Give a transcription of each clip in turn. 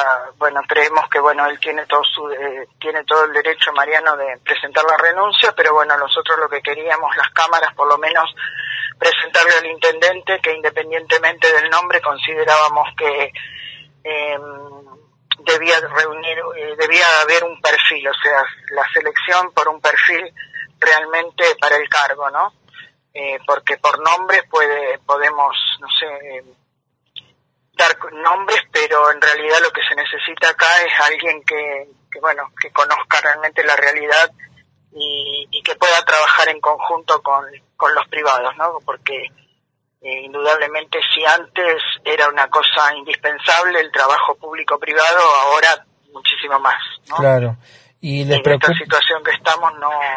bueno, creemos que bueno, él tiene tiene todo el derecho, Mariano, de presentar la renuncia, pero bueno, nosotros lo que queríamos, las cámaras, por lo menos presentarle al intendente que independientemente del nombre considerábamos que debía haber un perfil, o sea, la selección por un perfil realmente para el cargo, ¿no? Porque por nombres podemos, no sé, dar nombres, pero en realidad lo que se necesita acá es alguien que conozca realmente la realidad y que pueda trabajar en conjunto con los privados, ¿no? Porque indudablemente si antes era una cosa indispensable el trabajo público-privado, ahora muchísimo más, ¿no? Claro. Y en esta situación que estamos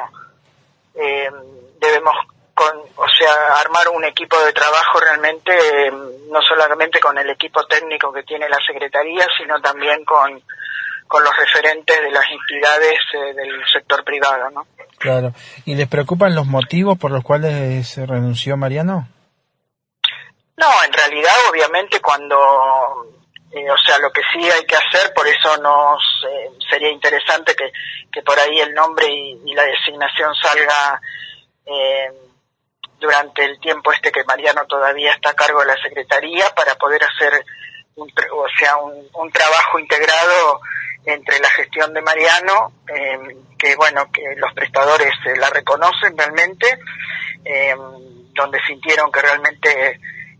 debemos armar un equipo de trabajo realmente, no solamente con el equipo técnico que tiene la Secretaría, sino también con los referentes de las entidades del sector privado, ¿no? Claro. ¿Y les preocupan los motivos por los cuales se renunció Mariano? No, en realidad, obviamente, lo que sí hay que hacer, por eso sería interesante que por ahí el nombre y la designación salga durante el tiempo que Mariano todavía está a cargo de la Secretaría, para poder hacer un trabajo integrado entre la gestión de Mariano, que los prestadores la reconocen realmente, donde sintieron que realmente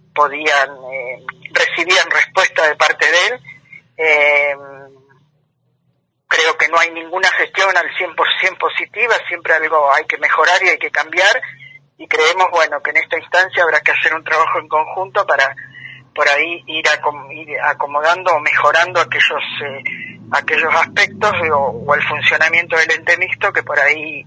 recibían respuesta de parte de él. Creo que no hay ninguna gestión al 100% positiva, siempre algo hay que mejorar y hay que cambiar, y creemos, que en esta instancia habrá que hacer un trabajo en conjunto para por ahí ir acomodando o mejorando aquellos aspectos o el funcionamiento del ente mixto que por ahí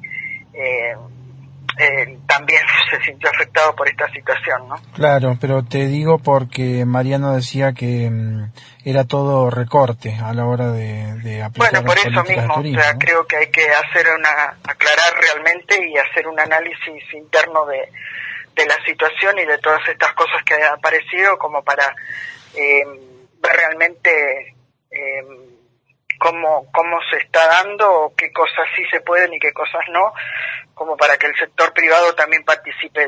también se sintió afectado por esta situación, ¿no? Claro, pero te digo porque Mariano decía que era todo recorte a la hora de aplicar por las eso políticas mismo, de turismo, ¿no? Creo que hay que aclarar realmente y hacer un análisis interno de la situación y de todas estas cosas que han aparecido, como para ver realmente cómo se está dando, o qué cosas sí se pueden y qué cosas no, como para que el sector privado también participe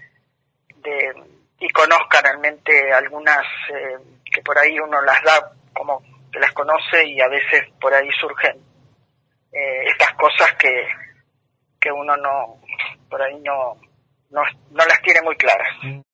y conozca realmente algunas que por ahí uno las da como que las conoce, y a veces por ahí surgen estas cosas que uno por ahí no las tiene muy claras.